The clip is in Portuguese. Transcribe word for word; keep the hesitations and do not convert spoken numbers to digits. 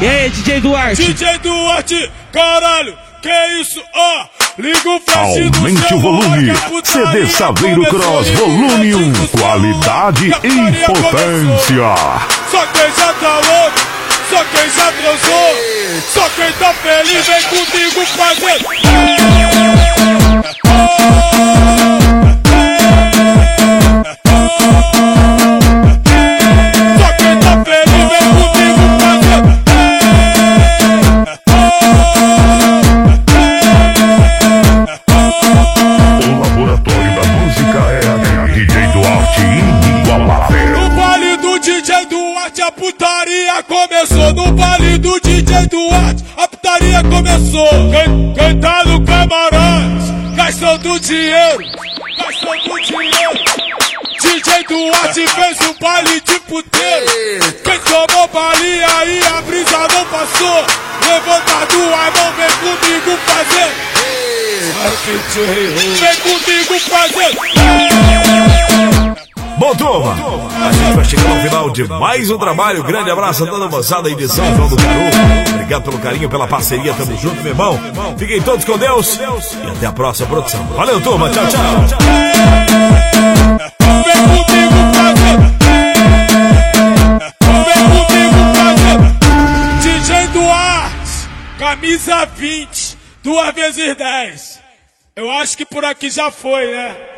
E aí, D J Duarte? D J Duarte, caralho, que isso, ó. Liga o flash do aumente o volume. C D Saveiro Cross Volume um. Qualidade e potência. Só quem já tá louco, só quem já transou, só quem tá feliz vem comigo fazer. A putaria começou no baile do D J Duarte. A putaria começou. Quem, quem tá no camarote, gastando dinheiro, gastando dinheiro. D J Duarte fez um baile de puteiro. Quem tomou balinha aí a brisa não passou. Levanta tua mão, vem comigo fazer. Vem comigo fazer. Bom, turma, a gente vai chegando ao final de mais um trabalho. Grande abraço a toda a moçada aí de São João do Caru. Obrigado pelo carinho, pela parceria. Tamo junto, meu irmão. Fiquem todos com Deus e até a próxima produção. Valeu, turma. Tchau, tchau. Vem comigo fazer. Vem comigo fazer. D J Duarte, camisa vinte, duas vezes dez. Eu acho que por aqui já foi, né?